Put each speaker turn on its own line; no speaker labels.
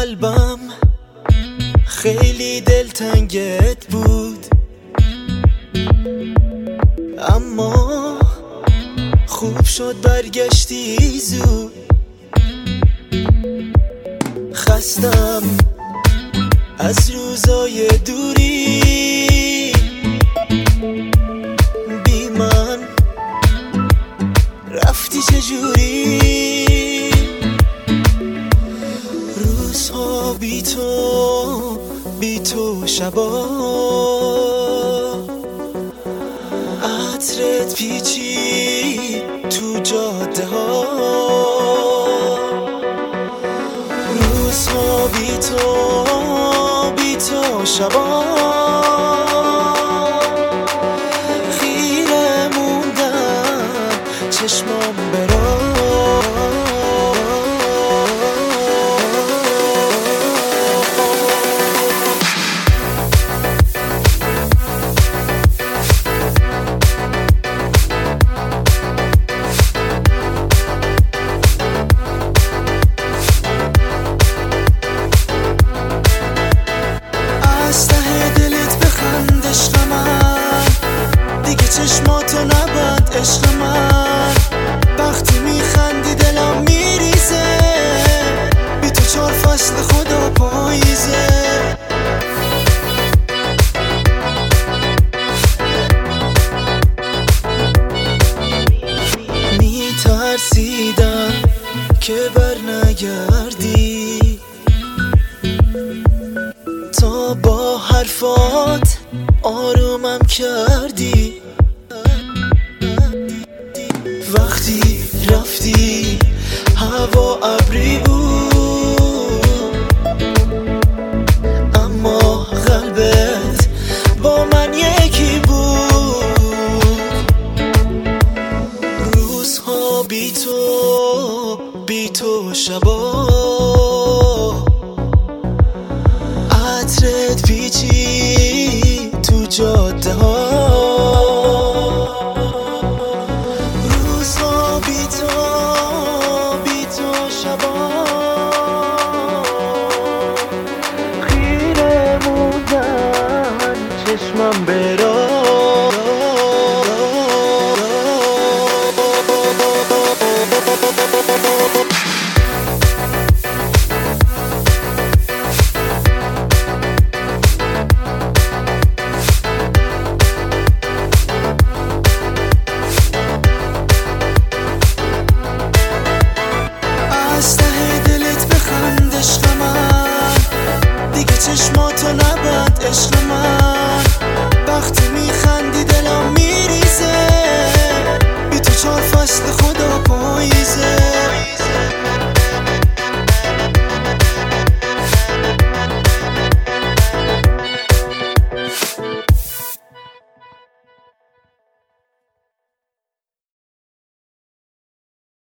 قلبم خیلی دلتنگت بود، اما خوب شد برگشتی زود. خستم از روزای دوری، بی من رفتی چجوری؟ روزها بی تو شبا عطرت پیچی تو جاده ها. روزها بی تو شبا خیره موندم چشمام برا. چشماتو نبند عشق من، وقتی میخندی دلم میریزه، بی تو 4 فصل خدا پاییزه. میترسیدم که بر نگردی، تا با حرفات آرومم کردی. وقتی رفتی هوا ابری بود، اما قلبت با من یکی بود. روزها بی تو شبا عطرت پیچی تو جاده ها. خیره موندن چشمم برا. از ته دلت بخند عشق من، دیگه چشماتو نبند عشق من، وقتی میخندی دلم میریزه، بی تو 4 فصل خدا